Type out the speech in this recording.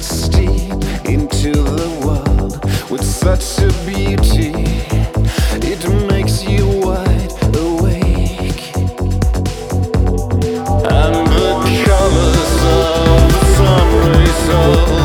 steep into the world with such a beauty. It makes you